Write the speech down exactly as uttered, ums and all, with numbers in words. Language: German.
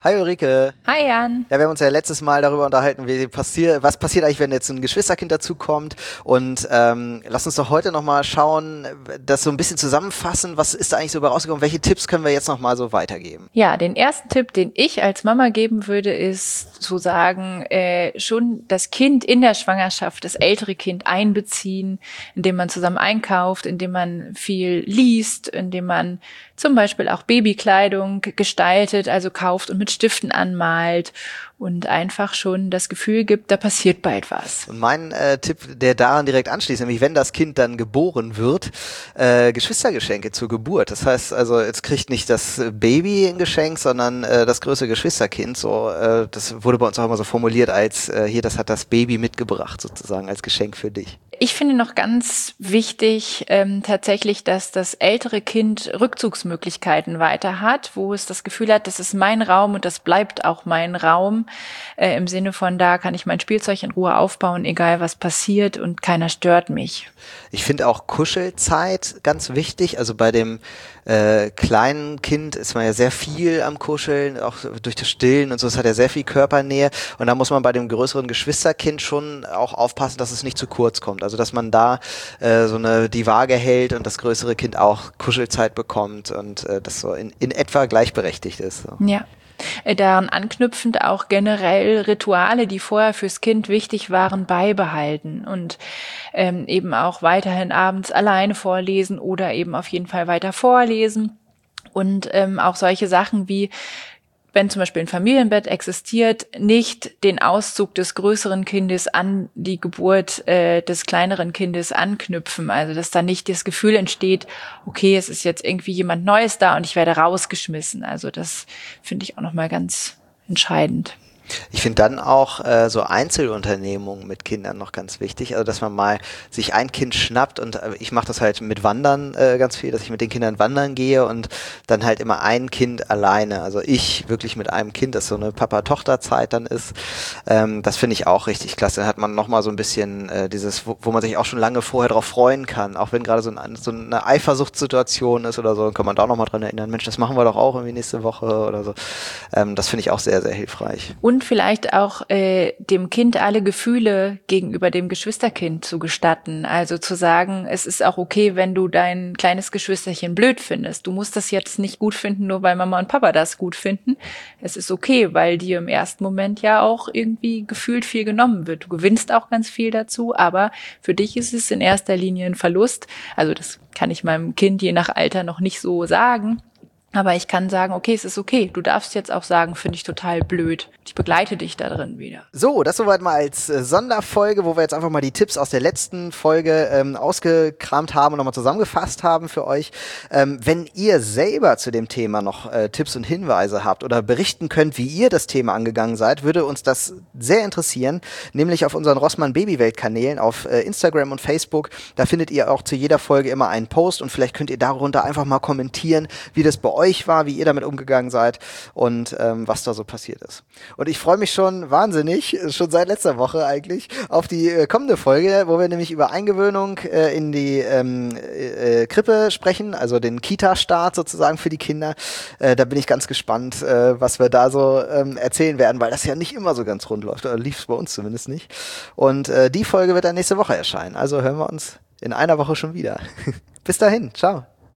Hi Ulrike. Hi Jan. Ja, wir haben uns ja letztes Mal darüber unterhalten, wie passiert, was passiert eigentlich, wenn jetzt ein Geschwisterkind dazukommt. Und ähm, lass uns doch heute nochmal schauen, das so ein bisschen zusammenfassen. Was ist da eigentlich so dabei rausgekommen? Welche Tipps können wir jetzt nochmal so weitergeben? Ja, den ersten Tipp, den ich als Mama geben würde, ist zu sagen, äh, schon das Kind in der Schwangerschaft, das ältere Kind einbeziehen, indem man zusammen einkauft, indem man viel liest, indem man zum Beispiel auch Babykleidung gestaltet, also kauft und mit Stiften anmalt und einfach schon das Gefühl gibt, da passiert bald was. Und mein äh, Tipp, der daran direkt anschließt, nämlich wenn das Kind dann geboren wird, äh, Geschwistergeschenke zur Geburt. Das heißt also, jetzt kriegt nicht das Baby ein Geschenk, sondern äh, das größere Geschwisterkind. So, äh, das wurde bei uns auch immer so formuliert als, äh, hier, das hat das Baby mitgebracht sozusagen als Geschenk für dich. Ich finde noch ganz wichtig ähm, tatsächlich, dass das ältere Kind Rückzugsmöglichkeiten weiter hat, wo es das Gefühl hat, das ist mein Raum und das bleibt auch mein Raum. Äh, im Sinne von, da kann ich mein Spielzeug in Ruhe aufbauen, egal was passiert und keiner stört mich. Ich finde auch Kuschelzeit ganz wichtig. Also bei dem äh, kleinen Kind ist man ja sehr viel am Kuscheln, auch durch das Stillen und so. Es hat ja sehr viel Körpernähe. Und da muss man bei dem größeren Geschwisterkind schon auch aufpassen, dass es nicht zu kurz kommt. Also dass man da äh, so eine die Waage hält und das größere Kind auch Kuschelzeit bekommt und äh, das so in, in etwa gleichberechtigt ist. So. Ja. Daran anknüpfend auch generell Rituale, die vorher fürs Kind wichtig waren, beibehalten und ähm, eben auch weiterhin abends alleine vorlesen oder eben auf jeden Fall weiter vorlesen und ähm, auch solche Sachen wie, wenn zum Beispiel ein Familienbett existiert, nicht den Auszug des größeren Kindes an die Geburt äh, des kleineren Kindes anknüpfen. Also dass da nicht das Gefühl entsteht, okay, es ist jetzt irgendwie jemand Neues da und ich werde rausgeschmissen. Also das finde ich auch nochmal ganz entscheidend. Ich finde dann auch äh, so Einzelunternehmungen mit Kindern noch ganz wichtig, also dass man mal sich ein Kind schnappt und äh, ich mache das halt mit Wandern äh, ganz viel, dass ich mit den Kindern wandern gehe und dann halt immer ein Kind alleine, also ich wirklich mit einem Kind, das so eine Papa-Tochter-Zeit dann ist, ähm, das finde ich auch richtig klasse. Dann hat man nochmal so ein bisschen äh, dieses, wo, wo man sich auch schon lange vorher drauf freuen kann, auch wenn gerade so, ein, so eine Eifersuchtssituation ist oder so, dann kann man da nochmal dran erinnern, Mensch, das machen wir doch auch irgendwie nächste Woche oder so. Ähm, das finde ich auch sehr, sehr hilfreich. Und vielleicht auch äh, dem Kind alle Gefühle gegenüber dem Geschwisterkind zu gestatten. Also zu sagen, es ist auch okay, wenn du dein kleines Geschwisterchen blöd findest. Du musst das jetzt nicht gut finden, nur weil Mama und Papa das gut finden. Es ist okay, weil dir im ersten Moment ja auch irgendwie gefühlt viel genommen wird. Du gewinnst auch ganz viel dazu, aber für dich ist es in erster Linie ein Verlust. Also das kann ich meinem Kind je nach Alter noch nicht so sagen. Aber ich kann sagen, okay, es ist okay. Du darfst jetzt auch sagen, finde ich total blöd. Ich begleite dich da drin wieder. So, das soweit mal als äh, Sonderfolge, wo wir jetzt einfach mal die Tipps aus der letzten Folge ähm, ausgekramt haben und nochmal zusammengefasst haben für euch. Ähm, wenn ihr selber zu dem Thema noch äh, Tipps und Hinweise habt oder berichten könnt, wie ihr das Thema angegangen seid, würde uns das sehr interessieren. Nämlich auf unseren Rossmann Babywelt-Kanälen auf äh, Instagram und Facebook. Da findet ihr auch zu jeder Folge immer einen Post und vielleicht könnt ihr darunter einfach mal kommentieren, wie das bei euch euch war, wie ihr damit umgegangen seid und ähm, was da so passiert ist. Und ich freue mich schon wahnsinnig, schon seit letzter Woche eigentlich, auf die äh, kommende Folge, wo wir nämlich über Eingewöhnung äh, in die ähm, äh, Krippe sprechen, also den Kita-Start sozusagen für die Kinder. Äh, da bin ich ganz gespannt, äh, was wir da so ähm, erzählen werden, weil das ja nicht immer so ganz rund läuft, oder lief es bei uns zumindest nicht. Und äh, die Folge wird dann nächste Woche erscheinen, also hören wir uns in einer Woche schon wieder. Bis dahin, ciao.